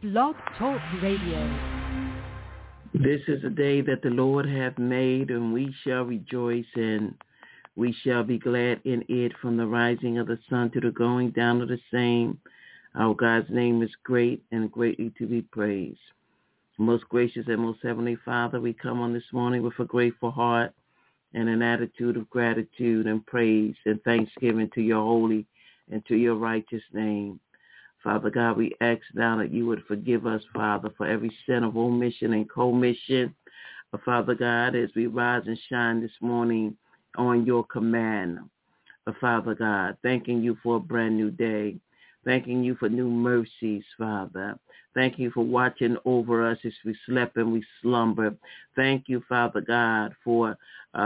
Blog Talk Radio. This is a day that the Lord hath made, and we shall rejoice, and we shall be glad in it. From the rising of the sun to the going down of the same, our God's name is great and greatly to be praised. Most gracious and most heavenly Father, we come on this morning with a grateful heart and an attitude of gratitude and praise and thanksgiving to your holy and to your righteous name. Father God, we ask now that you would forgive us, Father, for every sin of omission and commission. Father God, as we rise and shine this morning on your command. Father God, thanking you for a brand new day. Thanking you for new mercies, Father. Thank you for watching over us as we slept and we slumbered. Thank you, Father God, for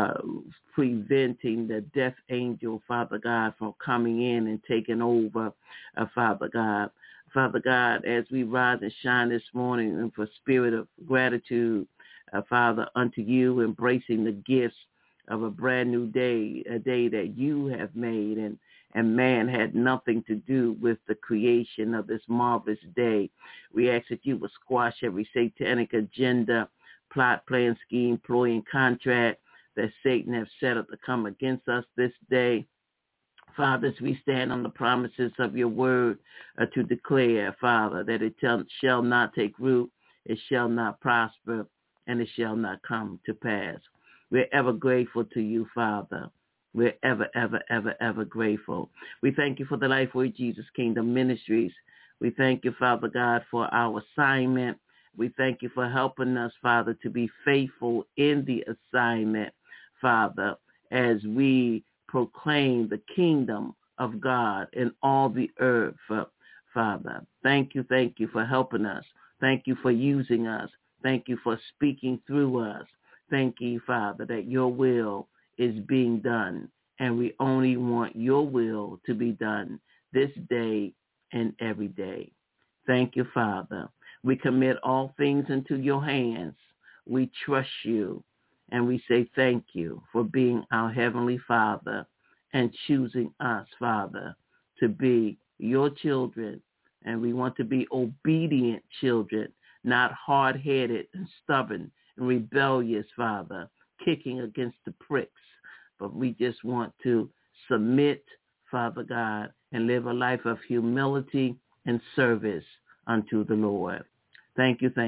preventing the death angel, Father God, from coming in and taking over, Father God. Father God, as we rise and shine this morning and for spirit of gratitude, Father, unto you, embracing the gifts of a brand new day, a day that you have made, and man had nothing to do with the creation of this marvelous day. We ask that you would squash every satanic agenda, plot, plan, scheme, ploy, and contract that Satan has set up to come against us this day. Father, as we stand on the promises of your word to declare, Father, that it shall not take root, it shall not prosper, and it shall not come to pass. We're ever grateful to you, Father. We're ever, ever, ever, ever grateful. We thank you for the Lifeway Jesus Kingdom Ministries. We thank you, Father God, for our assignment. We thank you for helping us, Father, to be faithful in the assignment, Father, as we proclaim the kingdom of God in all the earth, Father. Thank you for helping us. Thank you for using us. Thank you for speaking through us. Thank you, Father, that your will is being done, and we only want your will to be done this day and every day. Thank you, Father. We commit all things into your hands. We trust you, and we say thank you for being our Heavenly Father and choosing us, Father, to be your children, and we want to be obedient children, not hard-headed and stubborn and rebellious, Father, kicking against the pricks. But we just want to submit, Father God, and live a life of humility and service unto the Lord. Thank you.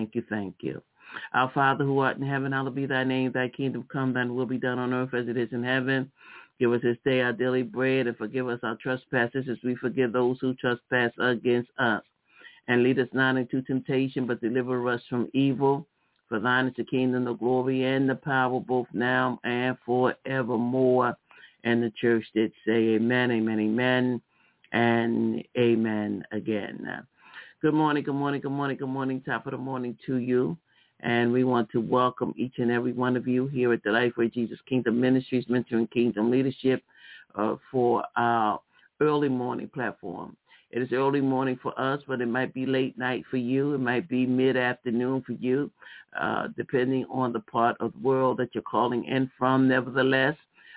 Our Father who art in heaven, hallowed be thy name. Thy kingdom come, thine will be done on earth as it is in heaven. Give us this day our daily bread, and forgive us our trespasses as we forgive those who trespass against us. And lead us not into temptation, but deliver us from evil. For thine is the kingdom, the glory, and the power, both now and forevermore. And the church did say amen, amen, amen, and amen again. Good morning. Top of the morning to you. And we want to welcome each and every one of you here at the Lifeway Jesus Kingdom Ministries, Mentoring Kingdom Leadership, for our early morning platform. It is early morning for us, but it might be late night for you. It might be mid-afternoon for you, depending on the part of the world that you're calling in from. Nevertheless,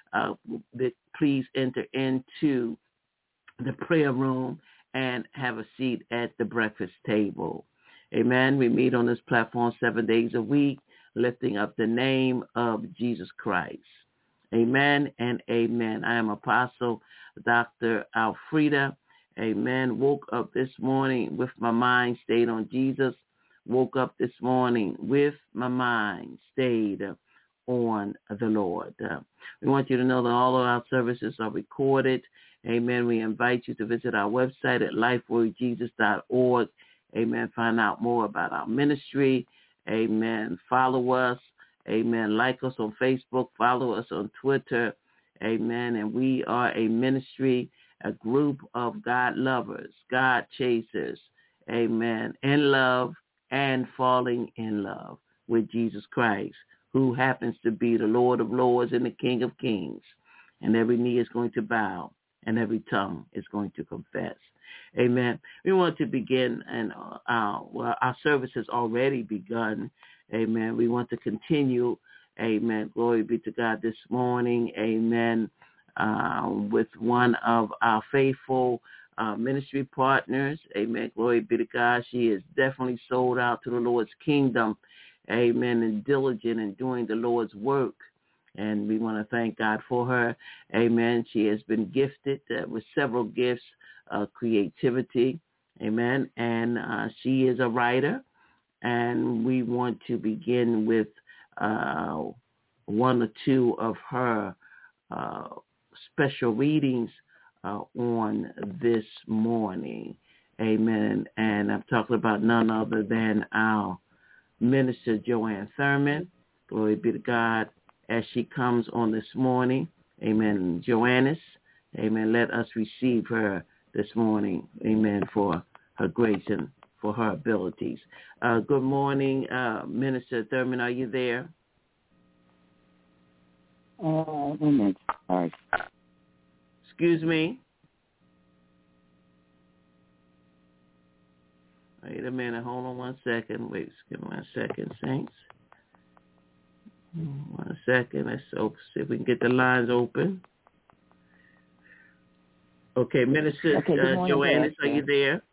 please enter into the prayer room and have a seat at the breakfast table. Amen. We meet on this platform 7 days a week, lifting up the name of Jesus Christ. Amen and amen. I am Apostle Dr. Alfreda. Amen. Woke up this morning with my mind stayed on Jesus. Woke up this morning with my mind stayed on the Lord. We want you to know that all of our services are recorded. Amen. We invite you to visit our website at lifewordjesus.org. Amen. Find out more about our ministry. Amen. Follow us. Amen. Like us on Facebook. Follow us on Twitter. Amen. And we are a ministry, a group of God lovers, God chasers, amen, in love and falling in love with Jesus Christ, who happens to be the Lord of Lords and the King of Kings. And every knee is going to bow and every tongue is going to confess. Amen. We want to begin, and our service has already begun. Amen. We want to continue. Amen. Glory be to God this morning. Amen. With one of our faithful ministry partners. Amen. Glory be to God. She is definitely sold out to the Lord's kingdom. Amen. And diligent in doing the Lord's work. And we want to thank God for her. Amen. She has been gifted with several gifts of creativity. Amen. And she is a writer. And we want to begin with one or two of her special readings on this morning. Amen. And I'm talking about none other than our Minister Joanne Thurman. Glory be to God as she comes on this morning. Amen. Joannis. Amen. Let us receive her this morning. Amen. For her grace and for her abilities. Good morning, Minister Thurman. Are you there? Excuse me. Wait a minute. Hold on 1 second. Wait, give me 1 second, saints. 1 second. Let's see if we can get the lines open. Okay, Minister Joanne, are you there?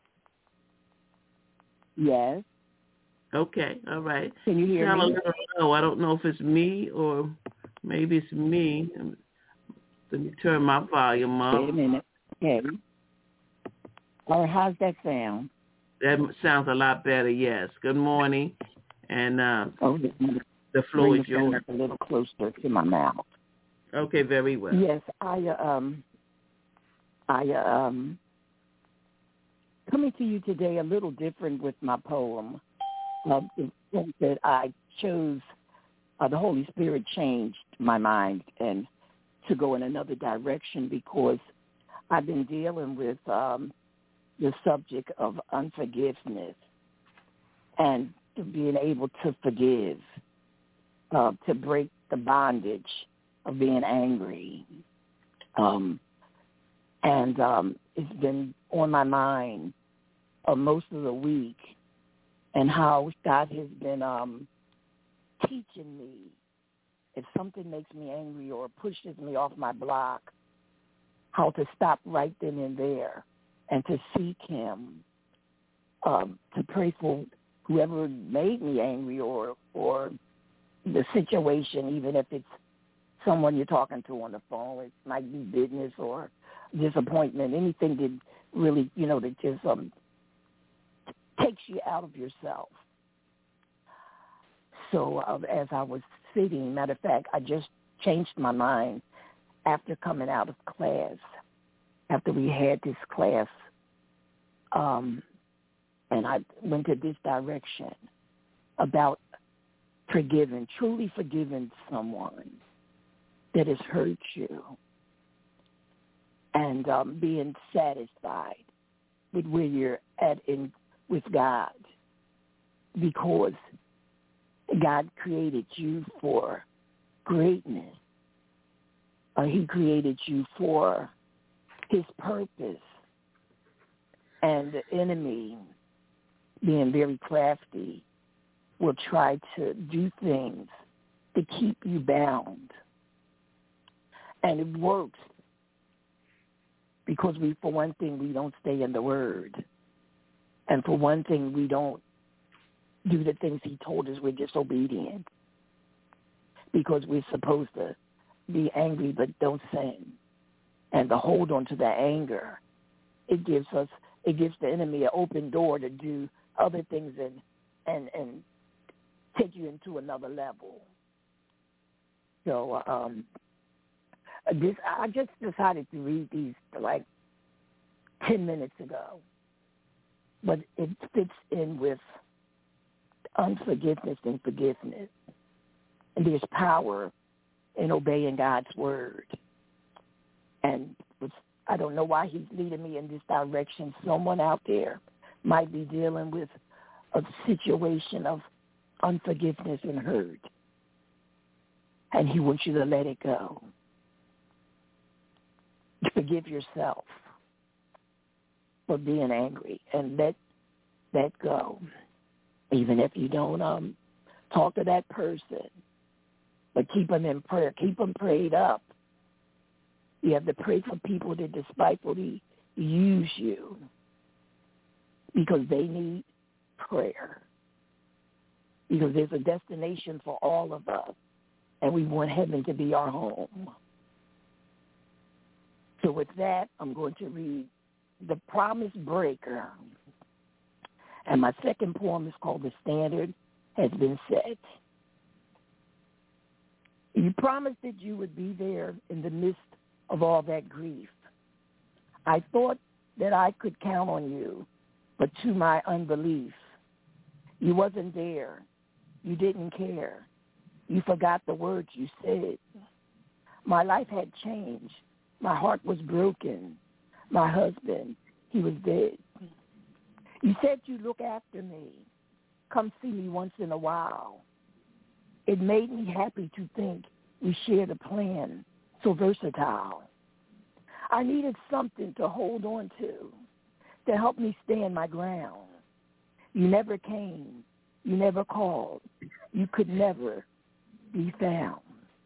Yes. Okay, all right. Can you hear me? No, I don't know if it's me or maybe it's me. Let me turn my volume up. Wait a minute. Okay. All right, how's that sound? That sounds a lot better, yes. Good morning. And the floor is yours. A little closer to my mouth. Okay, very well. Yes, I coming to you today a little different with my poem. That I chose, the Holy Spirit changed my mind and to go in another direction because I've been dealing with the subject of unforgiveness and being able to forgive, to break the bondage of being angry. It's been on my mind most of the week, and how God has been teaching me if something makes me angry or pushes me off my block, how to stop right then and there and to seek him, to pray for whoever made me angry or the situation, even if it's someone you're talking to on the phone. It might be business or disappointment, anything that really, that just takes you out of yourself. So as I was sitting, matter of fact, I just changed my mind after coming out of class, after we had this class, and I went to this direction about truly forgiving someone that has hurt you, and being satisfied with where you're at with God, because God created you for greatness. He created you for his purpose. And the enemy, being very crafty, will try to do things to keep you bound. And it works because for one thing, we don't stay in the Word. And for one thing, we don't do the things he told us. We're disobedient because we're supposed to be angry but don't sin. And to hold on to that anger, it gives the enemy an open door to do other things and take you into another level. So I just decided to read these like 10 minutes ago. But it fits in with unforgiveness and forgiveness. And there's power in obeying God's word. And I don't know why he's leading me in this direction. Someone out there might be dealing with a situation of unforgiveness and hurt. And he wants you to let it go. Forgive yourself for being angry and let that go. Even if you don't talk to that person, but keep them in prayer. Keep them prayed up. You have to pray for people that despitefully use you because they need prayer. Because there's a destination for all of us, and we want heaven to be our home. So with that, I'm going to read The Promise Breaker. And my second poem is called The Standard Has Been Set. You promised that you would be there in the midst of all that grief. I thought that I could count on you, but to my unbelief, you wasn't there. You didn't care. You forgot the words you said. My life had changed. My heart was broken. My husband, he was dead. You said you'd look after me. Come see me once in a while. It made me happy to think we shared a plan so versatile. I needed something to hold on to help me stand my ground. You never came. You never called. You could never be found.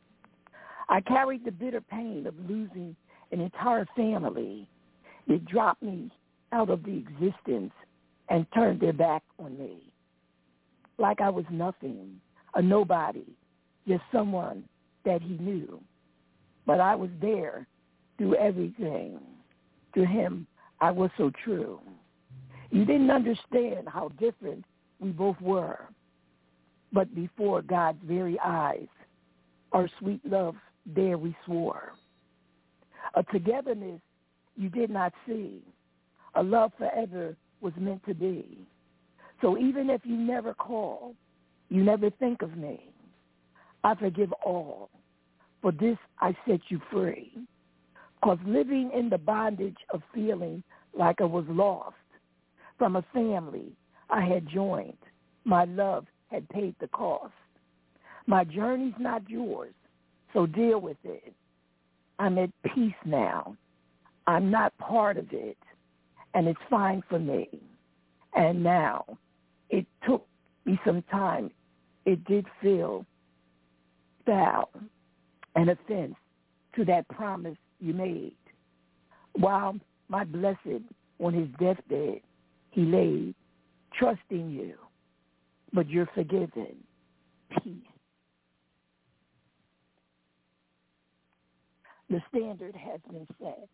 I carried the bitter pain of losing an entire family. It dropped me out of the existence and turned their back on me. Like I was nothing, a nobody, just someone that he knew. But I was there through everything. To him, I was so true. You didn't understand how different we both were. But before God's very eyes, our sweet love there we swore. A togetherness you did not see. A love forever was meant to be. So even if you never call, you never think of me, I forgive all. For this I set you free. 'Cause living in the bondage of feeling like I was lost from a family I had joined, my love had paid the cost. My journey's not yours, so deal with it. I'm at peace now. I'm not part of it, and it's fine for me. And now, it took me some time. It did feel foul, an offense to that promise you made. While my blessed on his deathbed, he laid, trusting you, but you're forgiven. Peace. The standard has been set.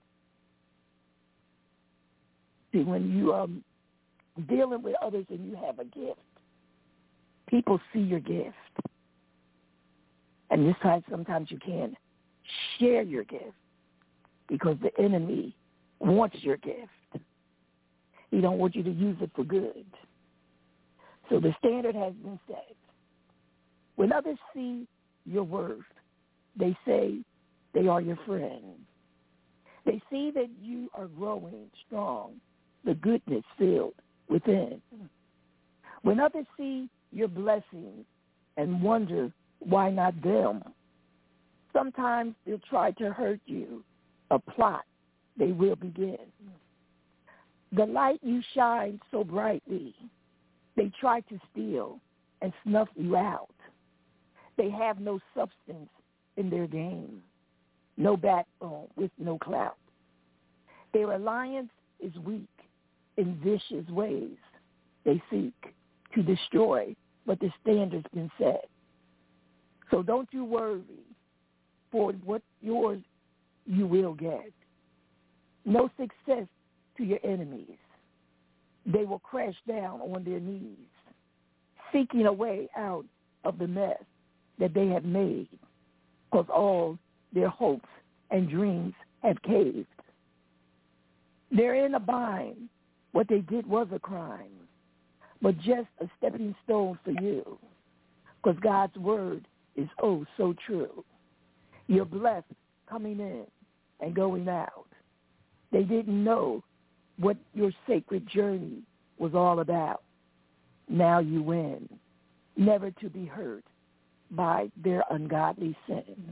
See, when you dealing with others and you have a gift, people see your gift. And this time sometimes you can't share your gift because the enemy wants your gift. He don't want you to use it for good. So the standard has been set. When others see your worth, they say they are your friend. They see that you are growing strong, the goodness filled within. When others see your blessings and wonder why not them, sometimes they'll try to hurt you, a plot they will begin. The light you shine so brightly, they try to steal and snuff you out. They have no substance in their game, no backbone with no clout. Their alliance is weak in vicious ways. They seek to destroy, but the standard's been set. So don't you worry, for what's yours you will get. No success to your enemies. They will crash down on their knees, seeking a way out of the mess that they have made, because all their hopes and dreams have caved. They're in a bind. What they did was a crime, but just a stepping stone for you, because God's word is oh so true. You're blessed coming in and going out. They didn't know what your sacred journey was all about. Now you win, never to be hurt by their ungodly sin.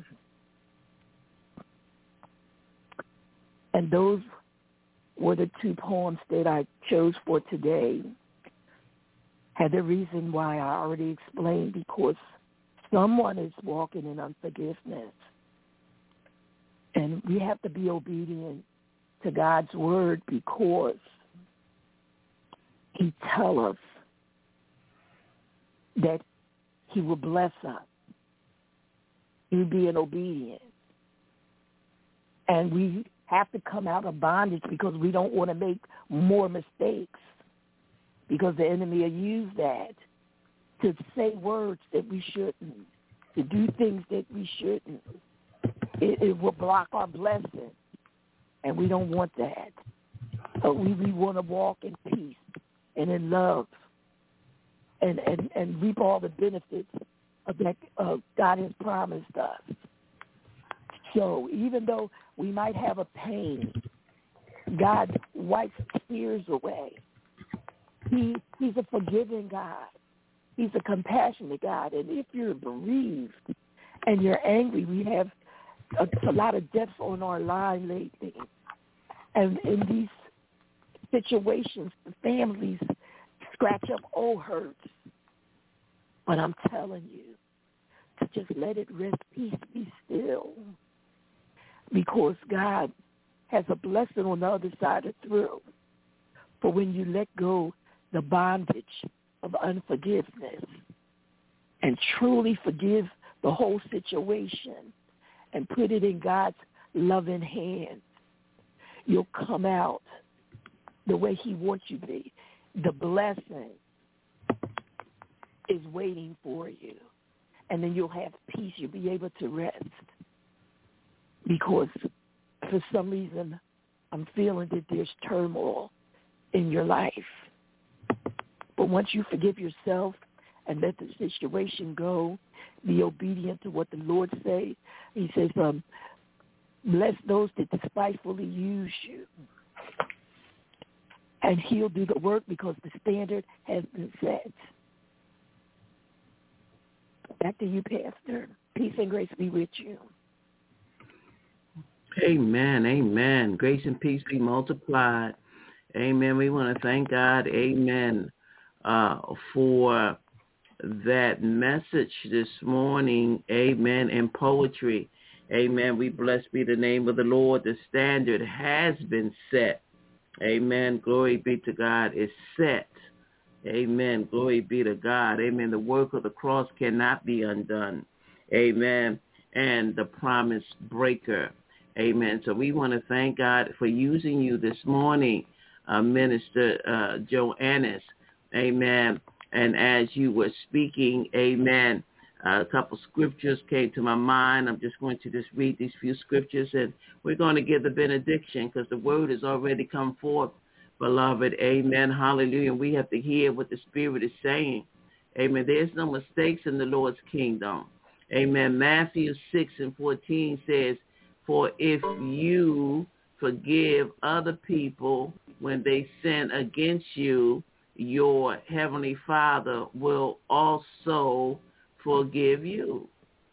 And those were the two poems that I chose for today. Had the reason why I already explained, because someone is walking in unforgiveness. And we have to be obedient to God's word because he tells us that he will bless us. You being obedient. And we have to come out of bondage because we don't want to make more mistakes, because the enemy will use that to say words that we shouldn't, to do things that we shouldn't. It will block our blessing, and we don't want that. But we want to walk in peace and in love and reap all the benefits of that God has promised us. So even though we might have a pain, God wipes tears away. He's a forgiving God. He's a compassionate God. And if you're bereaved and you're angry, we have a lot of deaths on our line lately. And in these situations, the families scratch up old hurts. But I'm telling you, to just let it rest, peace, be still. Because God has a blessing on the other side of through. For when you let go the bondage of unforgiveness and truly forgive the whole situation and put it in God's loving hands, you'll come out the way he wants you to be. The blessing is waiting for you. And then you'll have peace. You'll be able to rest. Because for some reason, I'm feeling that there's turmoil in your life. But once you forgive yourself and let the situation go, be obedient to what the Lord says. He says, bless those that despitefully use you. And he'll do the work because the standard has been set. Back to you, Pastor. Peace and grace be with you. Amen. Amen. Grace and peace be multiplied. Amen. We want to thank God. Amen. For that message this morning. Amen. In poetry. Amen. We blessed be the name of the Lord. The standard has been set. Amen. Glory be to God. It's set. Amen. Glory be to God. Amen. The work of the cross cannot be undone. Amen. And the promise breaker. Amen. So we want to thank God for using you this morning, Minister Joannis. Amen. And as you were speaking, amen, a couple scriptures came to my mind. I'm just going to just read these few scriptures, and we're going to give the benediction because the word has already come forth, beloved. Amen. Hallelujah. We have to hear what the Spirit is saying. Amen. There's no mistakes in the Lord's kingdom. Amen. Matthew 6:14 says, for if you forgive other people when they sin against you, your heavenly Father will also forgive you.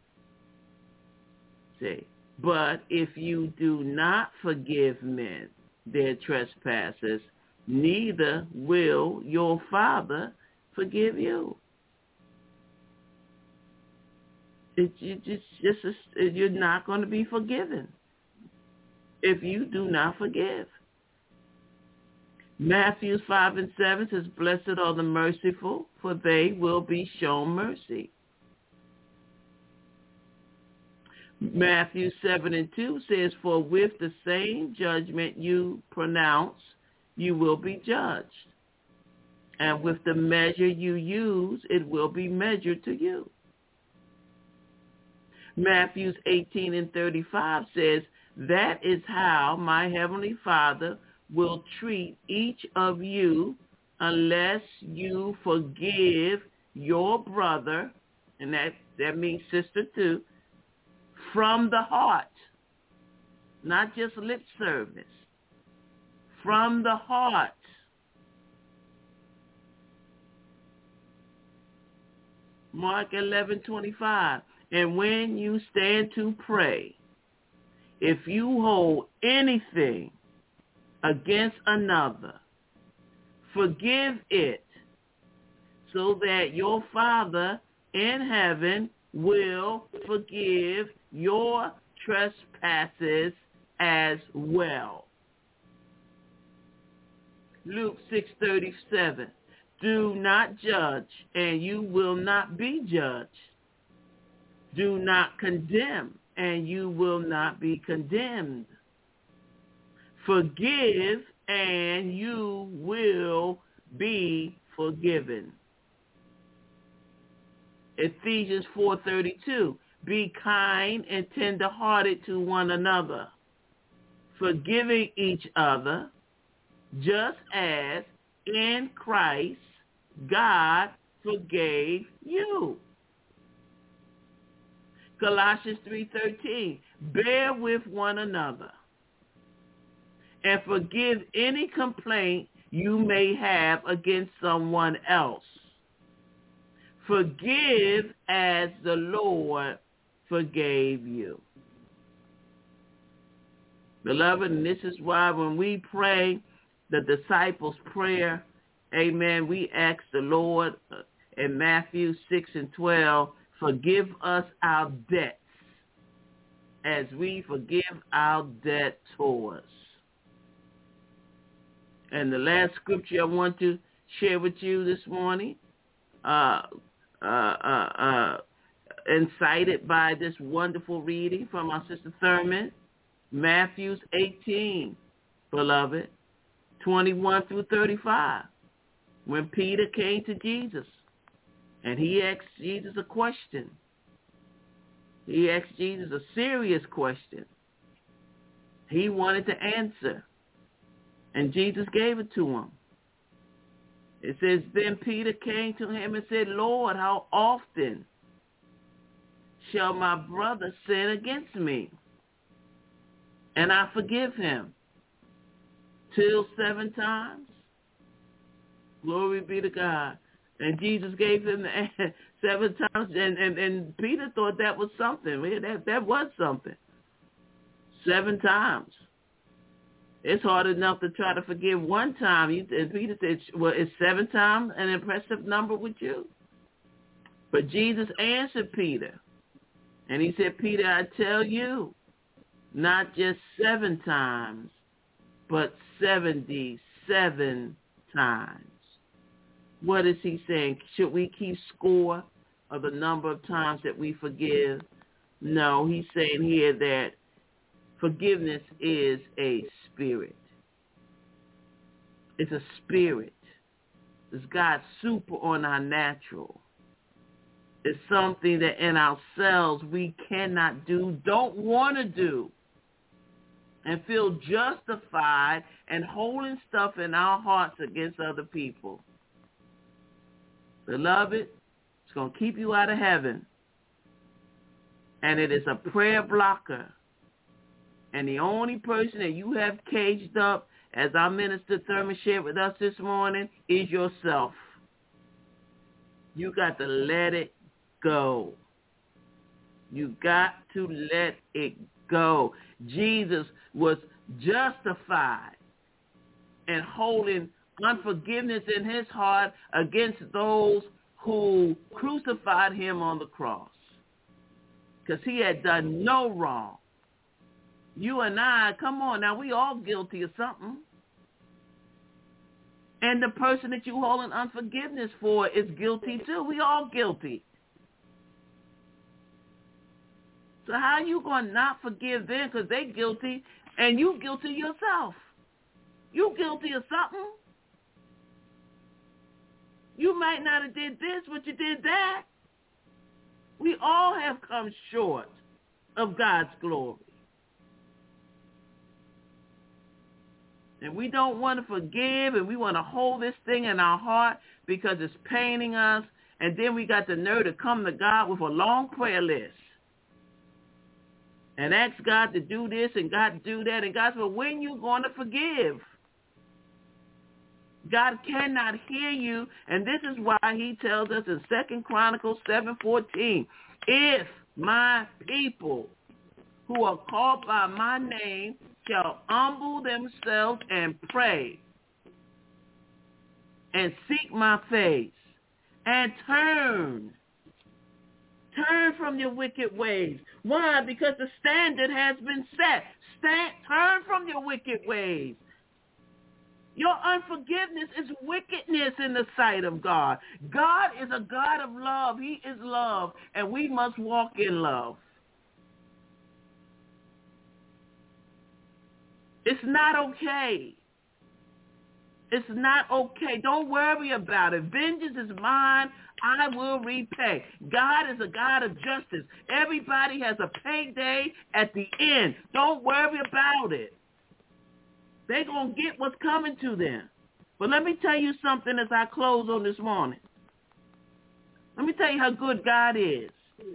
See, but if you do not forgive men their trespasses, neither will your Father forgive you. You're not going to be forgiven if you do not forgive. Matthew 5:7 says, blessed are the merciful, for they will be shown mercy. Matthew 7:2 says, for with the same judgment you pronounce, you will be judged. And with the measure you use, it will be measured to you. Matthew 18:35 says, that is how my heavenly Father will treat each of you unless you forgive your brother, and that means sister too, from the heart, not just lip service, from the heart. Mark 11:25. And when you stand to pray, if you hold anything against another, forgive it, so that your Father in heaven will forgive your trespasses as well. Luke 6:37. Do not judge, and you will not be judged. Do not condemn, and you will not be condemned. Forgive, and you will be forgiven. Ephesians 4:32. Be kind and tender-hearted to one another, forgiving each other, just as in Christ God forgave you. Colossians 3:13. Bear with one another and forgive any complaint you may have against someone else. Forgive as the Lord forgave you. Beloved, and this is why when we pray the disciples' prayer, amen, we ask the Lord in Matthew 6:12, forgive us our debts as we forgive our debtors. And the last scripture I want to share with you this morning, incited by this wonderful reading from our Sister Thurman, Matthew 18, beloved, 21 through 35, when Peter came to Jesus and he asked Jesus a question. He asked Jesus a serious question. He wanted to answer, and Jesus gave it to him. It says, then Peter came to him and said, Lord, how often shall my brother sin against me, and I forgive him? Till 7 times? Glory be to God. And Jesus gave him 7 times, and Peter thought that was something. That was something. 7 times. It's hard enough to try to forgive 1 time. And Peter said, well, is 7 times an impressive number with you? But Jesus answered Peter, and he said, Peter, I tell you, not just 7 times, but 77 times. What is he saying? Should we keep score of the number of times that we forgive? No, he's saying here that forgiveness is a spirit. It's a spirit. It's God's super on our natural. It's something that in ourselves we cannot do, don't want to do, and feel justified and holding stuff in our hearts against other people. Beloved, it's going to keep you out of heaven. And it is a prayer blocker. And the only person that you have caged up, as our minister Thurman shared with us this morning, is yourself. You got to let it go. You got to let it go. Jesus was justified in holding unforgiveness in his heart against those who crucified him on the cross, because he had done no wrong. You and I, come on now, we all guilty of something. And the person that you holding unforgiveness for is guilty too. We all guilty. So how you going to not forgive them because they guilty and you guilty yourself? You guilty of something. You might not have did this, but you did that. We all have come short of God's glory. And we don't want to forgive, and we want to hold this thing in our heart because it's paining us. And then we got the nerve to come to God with a long prayer list and ask God to do this and God to do that. And God said, well, when you going to forgive? God cannot hear you, and this is why he tells us in 2 Chronicles 7:14, if my people who are called by my name shall humble themselves and pray and seek my face and turn from your wicked ways. Why? Because the standard has been set. Turn from your wicked ways. Your unforgiveness is wickedness in the sight of God. God is a God of love. He is love, and we must walk in love. It's not okay. It's not okay. Don't worry about it. Vengeance is mine. I will repay. God is a God of justice. Everybody has a payday at the end. Don't worry about it. They're going to get what's coming to them. But let me tell you something as I close on this morning. Let me tell you how good God is.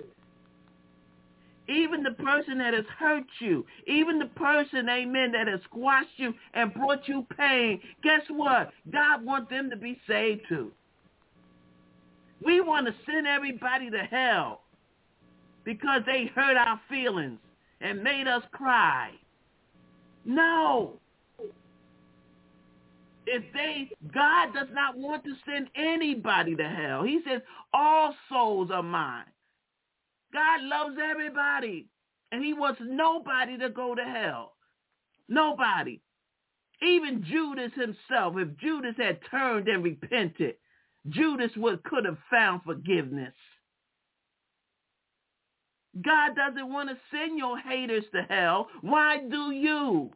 Even the person that has hurt you, even the person, amen, that has squashed you and brought you pain, guess what? God wants them to be saved too. We want to send everybody to hell because they hurt our feelings and made us cry. No. God does not want to send anybody to hell. He says, all souls are mine. God loves everybody, and he wants nobody to go to hell. Nobody. Even Judas himself, if Judas had turned and repented, Judas could have found forgiveness. God doesn't want to send your haters to hell. Why do you?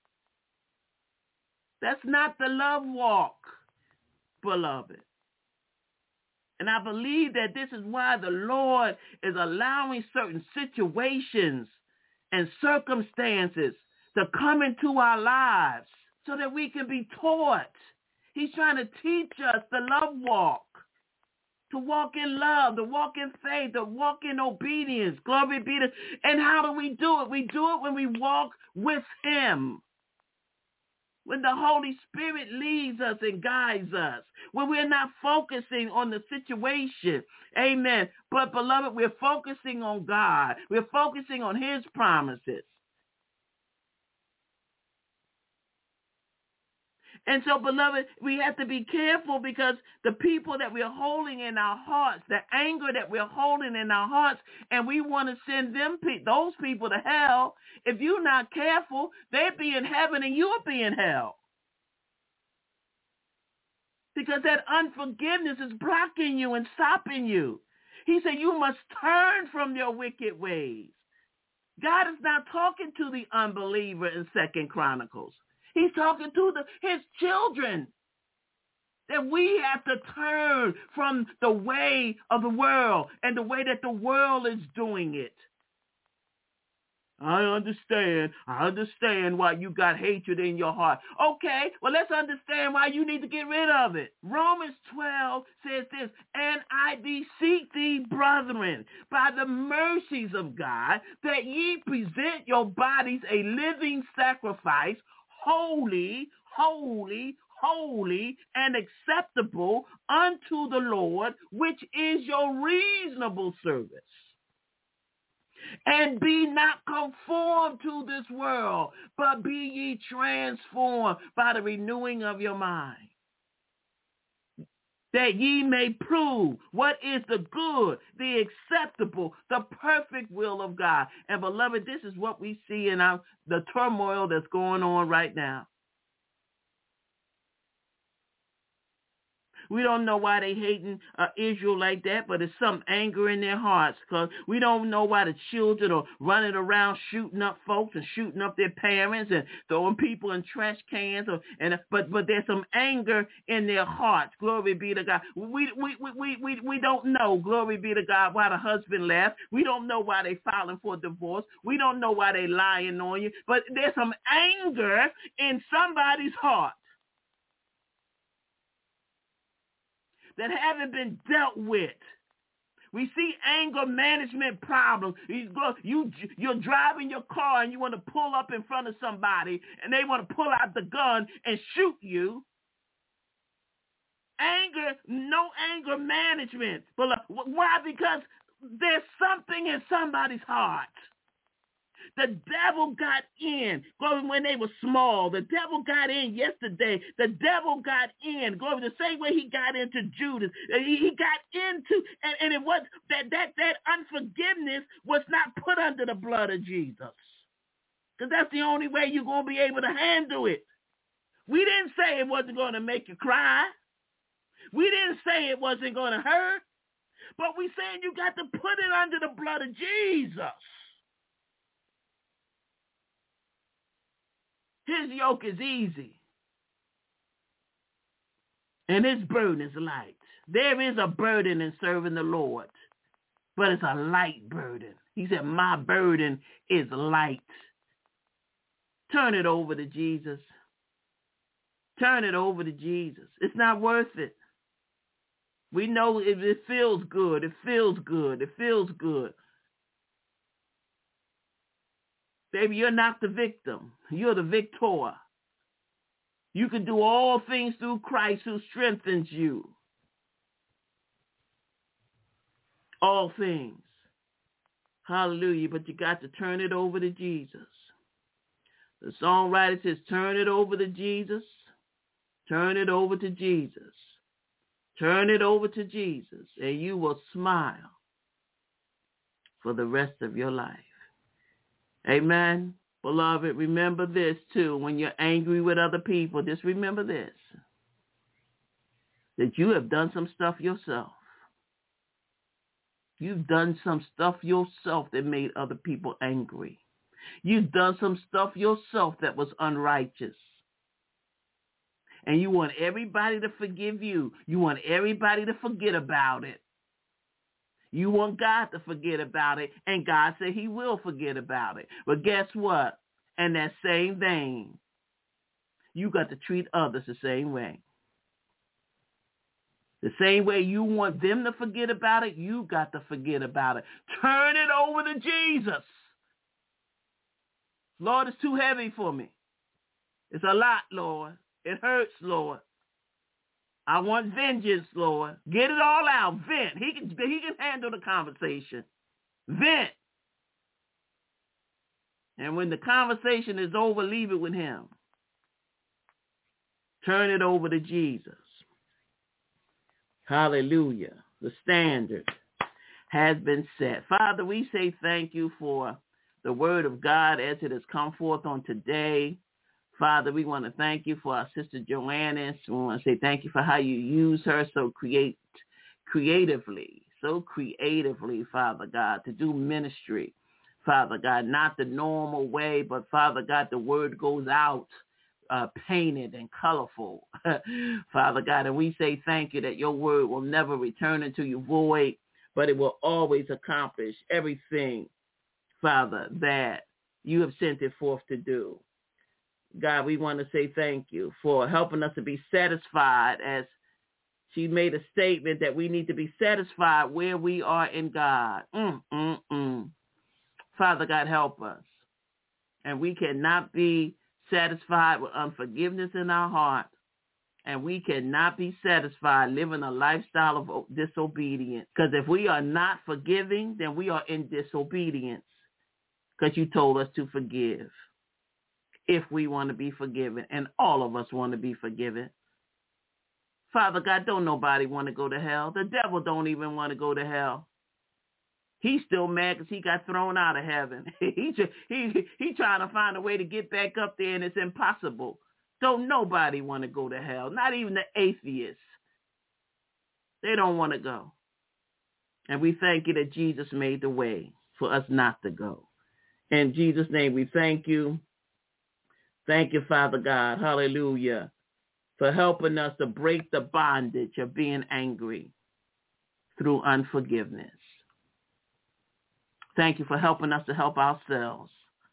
That's not the love walk, beloved. And I believe that this is why the Lord is allowing certain situations and circumstances to come into our lives so that we can be taught. He's trying to teach us the love walk, to walk in love, to walk in faith, to walk in obedience. Glory be to. And how do we do it? We do it when we walk with him. When the Holy Spirit leads us and guides us, when we're not focusing on the situation, amen. But, beloved, we're focusing on God. We're focusing on his promises. And so, beloved, we have to be careful because the people that we're holding in our hearts, the anger that we're holding in our hearts, and we want to send those people to hell, if you're not careful, they'll be in heaven and you'll be in hell. Because that unforgiveness is blocking you and stopping you. He said you must turn from your wicked ways. God is not talking to the unbeliever in 2 Chronicles. He's talking to his children, that we have to turn from the way of the world and the way that the world is doing it. I understand why you got hatred in your heart. Okay, well, let's understand why you need to get rid of it. Romans 12 says this, and I beseech thee, brethren, by the mercies of God, that ye present your bodies a living sacrifice, holy, and acceptable unto the Lord, which is your reasonable service. And be not conformed to this world, but be ye transformed by the renewing of your mind, that ye may prove what is the good, the acceptable, the perfect will of God. And beloved, this is what we see in the turmoil that's going on right now. We don't know why they hating Israel like that, but it's some anger in their hearts. Because we don't know why the children are running around shooting up folks and shooting up their parents and throwing people in trash cans. But there's some anger in their hearts. Glory be to God. We don't know, glory be to God, why the husband left. We don't know why they filing for divorce. We don't know why they lying on you. But there's some anger in somebody's heart that haven't been dealt with. We see anger management problems. You're driving your car and you want to pull up in front of somebody and they want to pull out the gun and shoot you. No anger management. Why? Because there's something in somebody's heart. The devil got in. Glory, when they were small. The devil got in yesterday. The devil got in. Glory, the same way he got into Judas. He got into, and it was that unforgiveness was not put under the blood of Jesus. Because that's the only way you're going to be able to handle it. We didn't say it wasn't going to make you cry. We didn't say it wasn't going to hurt. But we saying you got to put it under the blood of Jesus. His yoke is easy. And his burden is light. There is a burden in serving the Lord, but it's a light burden. He said, my burden is light. Turn it over to Jesus. Turn it over to Jesus. It's not worth it. We know it feels good. It feels good. It feels good. Baby, you're not the victim. You're the victor. You can do all things through Christ who strengthens you. All things. Hallelujah. But you got to turn it over to Jesus. The songwriter says, turn it over to Jesus. Turn it over to Jesus. Turn it over to Jesus, and you will smile for the rest of your life. Amen. Beloved, remember this too. When you're angry with other people, just remember this, that you have done some stuff yourself. You've done some stuff yourself that made other people angry. You've done some stuff yourself that was unrighteous. And you want everybody to forgive you. You want everybody to forget about it. You want God to forget about it. And God said he will forget about it. But guess what? In that same vein, you got to treat others the same way. The same way you want them to forget about it, you got to forget about it. Turn it over to Jesus. Lord, it's too heavy for me. It's a lot, Lord. It hurts, Lord. I want vengeance, Lord. Get it all out. Vent. He can handle the conversation. Vent. And when the conversation is over, leave it with him. Turn it over to Jesus. Hallelujah. The standard has been set. Father, we say thank you for the word of God as it has come forth on today. Father, we want to thank you for our sister Joannis. We want to say thank you for how you use her so creatively, Father God, to do ministry. Father God, not the normal way, but Father God, the word goes out painted and colorful, Father God. And we say thank you that your word will never return into you void, but it will always accomplish everything, Father, that you have sent it forth to do. God, we want to say thank you for helping us to be satisfied, as she made a statement that we need to be satisfied where we are in God. Father God, help us. And we cannot be satisfied with unforgiveness in our heart. And we cannot be satisfied living a lifestyle of disobedience. Because if we are not forgiving, then we are in disobedience. Because you told us to forgive. If we want to be forgiven. And all of us want to be forgiven. Father God, don't nobody want to go to hell. The devil don't even want to go to hell. He's still mad because he got thrown out of heaven. He trying to find a way to get back up there, and it's impossible. Don't nobody want to go to hell, not even the atheists. They don't want to go. And we thank you that Jesus made the way for us not to go. In Jesus' name, we thank you. Thank you, Father God, hallelujah, for helping us to break the bondage of being angry through unforgiveness. Thank you for helping us to help ourselves.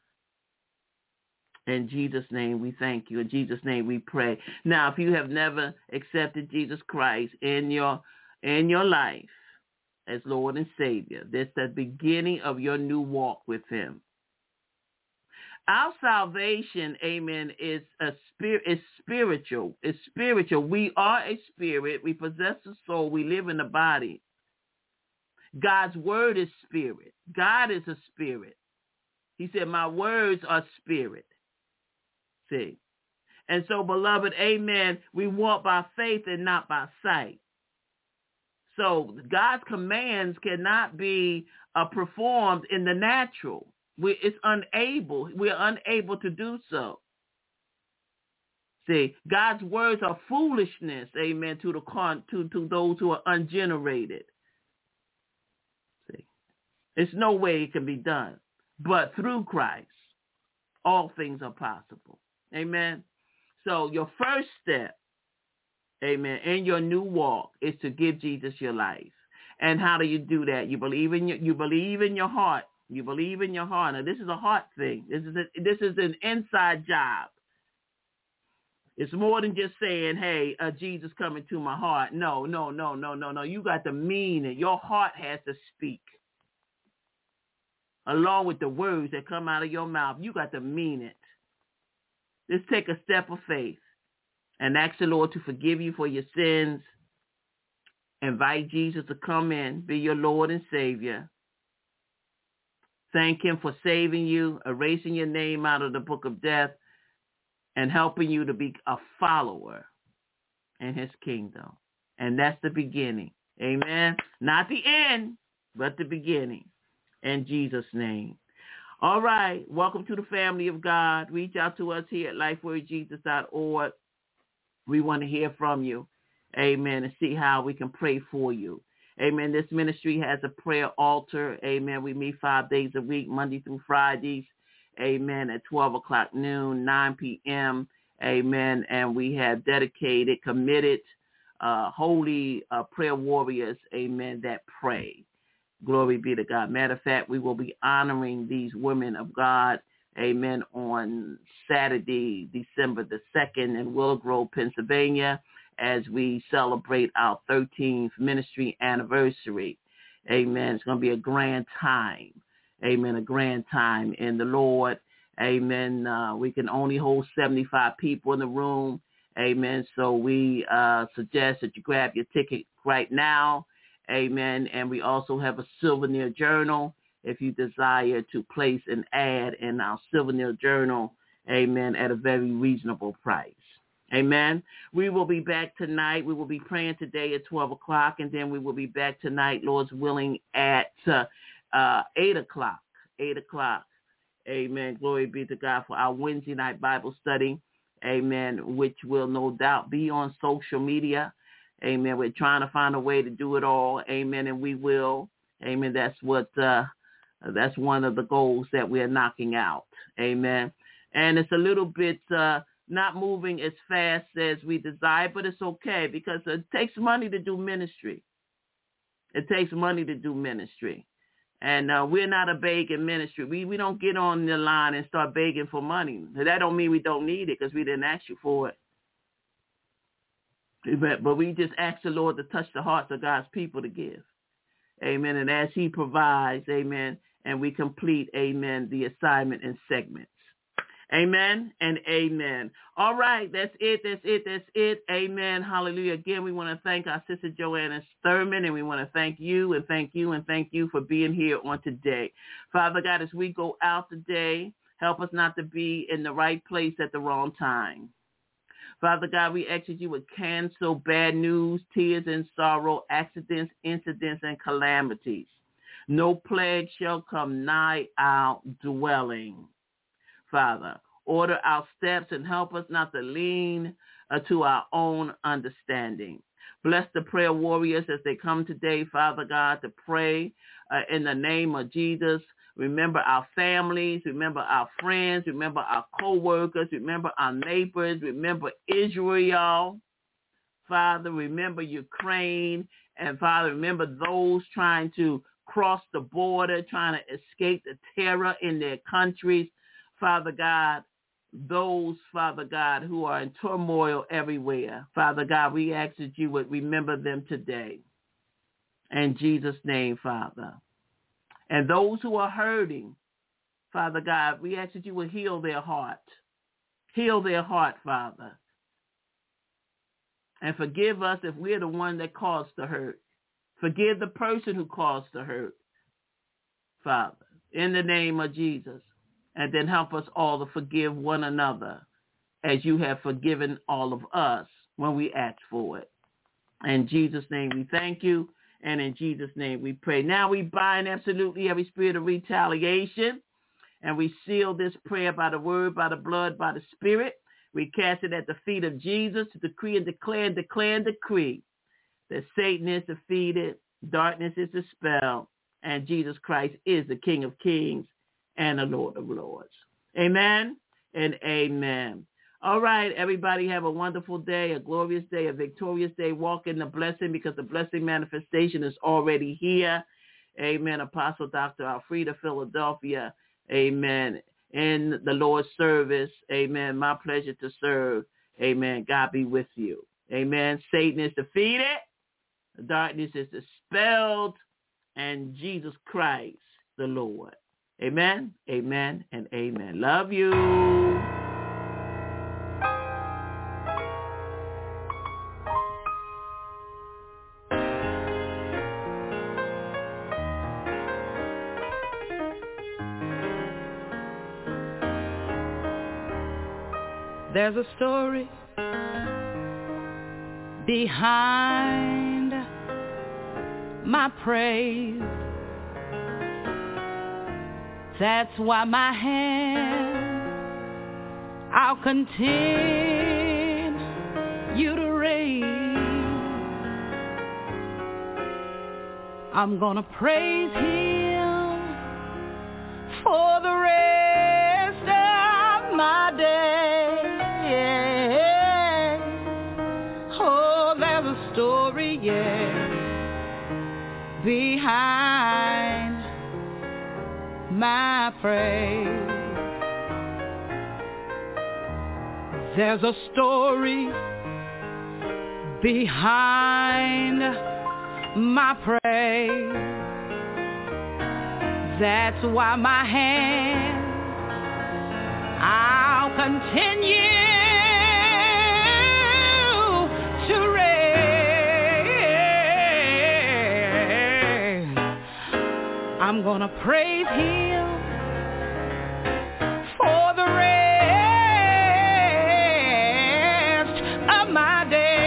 In Jesus' name, we thank you. In Jesus' name, we pray. Now, if you have never accepted Jesus Christ in your life as Lord and Savior, this is the beginning of your new walk with him. Our salvation, amen, is spiritual. It's spiritual. We are a spirit. We possess a soul. We live in the body. God's word is spirit. God is a spirit. He said, my words are spirit. See? And so, beloved, amen, we walk by faith and not by sight. So God's commands cannot be performed in the natural. We're unable to do so. See, God's words are foolishness, amen, to those who are ungenerated. See, there's no way it can be done. But through Christ, all things are possible. Amen. So your first step, amen, in your new walk is to give Jesus your life. And how do you do that? You believe in your heart. You believe in your heart. Now, this is a heart thing. This is an inside job. It's more than just saying, hey, Jesus coming to my heart. No. You got to mean it. Your heart has to speak. Along with the words that come out of your mouth, you got to mean it. Just take a step of faith and ask the Lord to forgive you for your sins. Invite Jesus to come in, be your Lord and Savior. Thank him for saving you, erasing your name out of the book of death, and helping you to be a follower in his kingdom. And that's the beginning. Amen. Not the end, but the beginning. In Jesus' name. All right. Welcome to the family of God. Reach out to us here at lifewordjesus.org. We want to hear from you. Amen. And see how we can pray for you. Amen. This ministry has a prayer altar. Amen. We meet 5 days a week, Monday through Fridays. Amen. At 12 o'clock noon, 9 p.m. Amen. And we have dedicated, committed, holy prayer warriors. Amen. That pray. Glory be to God. Matter of fact, we will be honoring these women of God. Amen. On Saturday, December the 2nd in Willow Grove, Pennsylvania, as we celebrate our 13th ministry anniversary. Amen. It's going to be a grand time. Amen. A grand time in the Lord. Amen. We can only hold 75 people in the room. Amen. So we suggest that you grab your ticket right now. Amen. And we also have a souvenir journal if you desire to place an ad in our souvenir journal. Amen. At a very reasonable price. Amen. We will be back tonight. We will be praying today at 12 o'clock, and then we will be back tonight, Lord's willing, at 8 o'clock. 8 o'clock. Amen. Glory be to God for our Wednesday night Bible study. Amen. Which will no doubt be on social media. Amen. We're trying to find a way to do it all. Amen. And we will. Amen. That's one of the goals that we're knocking out. Amen. And it's a little bit not moving as fast as we desire, but it's okay because it takes money to do ministry. It takes money to do ministry. And we're not a begging ministry. We don't get on the line and start begging for money. That don't mean we don't need it because we didn't ask you for it. But we just ask the Lord to touch the hearts of God's people to give. Amen. And as he provides, amen, and we complete, amen, the assignment in segments. Amen and amen. All right, that's it. Amen. Hallelujah. Again, we want to thank our sister Joanna Thurman, and we want to thank you for being here on today. Father God, as we go out today, help us not to be in the right place at the wrong time. Father God, we ask that you would cancel bad news, tears and sorrow, accidents, incidents, and calamities. No plague shall come nigh our dwelling. Father, order our steps and help us not to lean to our own understanding. Bless the prayer warriors as they come today, Father God, to pray in the name of Jesus. Remember our families, remember our friends, remember our co-workers, remember our neighbors, remember Israel. Father, remember Ukraine, and Father, remember those trying to cross the border, trying to escape the terror in their countries. Father God, those, Father God, who are in turmoil everywhere. Father God, we ask that you would remember them today. In Jesus' name, Father. And those who are hurting, Father God, we ask that you would heal their heart. Heal their heart, Father. And forgive us if we're the one that caused the hurt. Forgive the person who caused the hurt, Father, in the name of Jesus. And then help us all to forgive one another as you have forgiven all of us when we ask for it. In Jesus' name we thank you. And in Jesus' name we pray. Now we bind absolutely every spirit of retaliation. And we seal this prayer by the word, by the blood, by the spirit. We cast it at the feet of Jesus to decree and declare and decree that Satan is defeated, darkness is dispelled, and Jesus Christ is the King of Kings and the Lord of Lords. Amen and amen. All right, everybody have a wonderful day, a glorious day, a victorious day. Walk in the blessing because the blessing manifestation is already here. Amen. Apostle Dr. Alfreda, Philadelphia. Amen. In the Lord's service. Amen. My pleasure to serve. Amen. God be with you. Amen. Satan is defeated. Darkness is dispelled. And Jesus Christ, the Lord. Amen. Amen and amen. Love you. There's a story behind my praise. That's why my hand I'll continue to raise. I'm gonna praise Him for the rest of my day. Oh, there's a story, behind my praise. There's a story behind my praise. That's why my hand I'll continue to raise. I'm gonna praise Him for the rest of my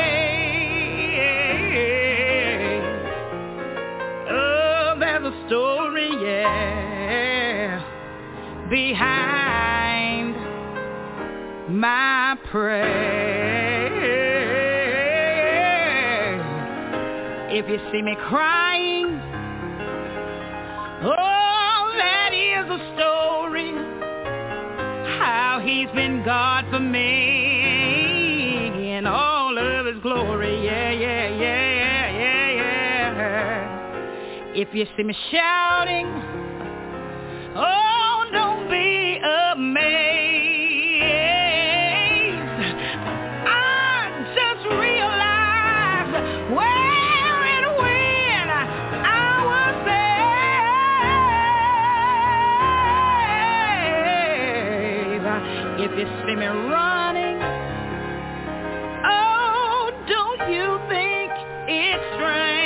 day. Oh, there's a story, behind my praise. If you see me crying, oh, that is a story, how He's been God for me in all of His glory. If you see me shouting, oh, don't be amazed. I just realized where and when I was saved. If you see me running, oh, don't you think it's strange?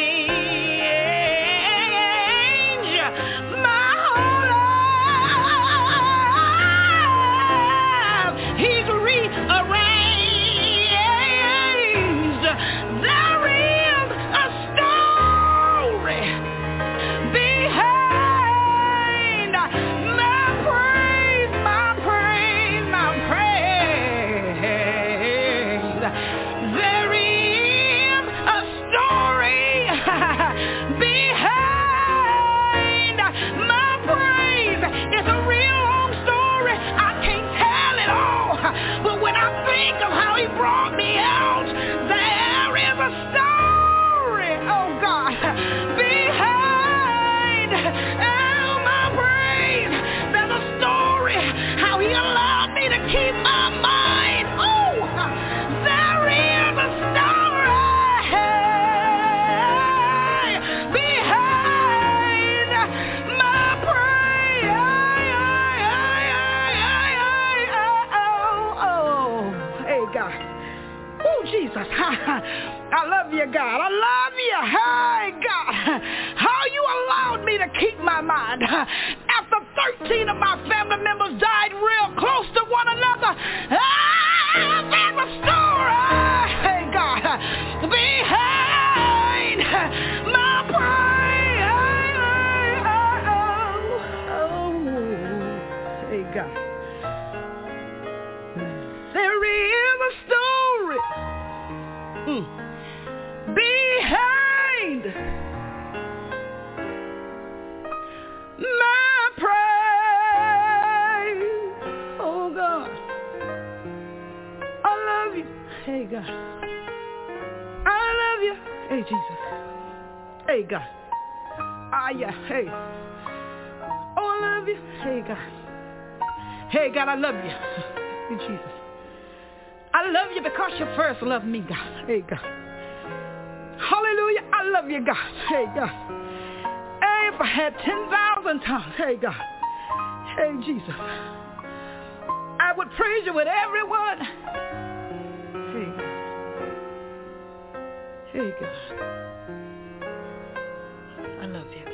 I love you, God. I love you. Hey, God. How you allowed me to keep my mind after 13 of my family members died real close to one another. I've a story. Hey, God. Behind my praise. Hey, God. There is God. I love you. Hey, Jesus. Hey, God. Ah, yeah. Hey. Oh, I love you. Hey, God. Hey, God, I love you. Hey, Jesus. I love you because you first loved me, God. Hey, God. Hallelujah. I love you, God. Hey, God. Hey, if I had 10,000 tongues, hey, God. Hey, Jesus. I would praise you with everyone. Hey, God. Hey, God. I love you.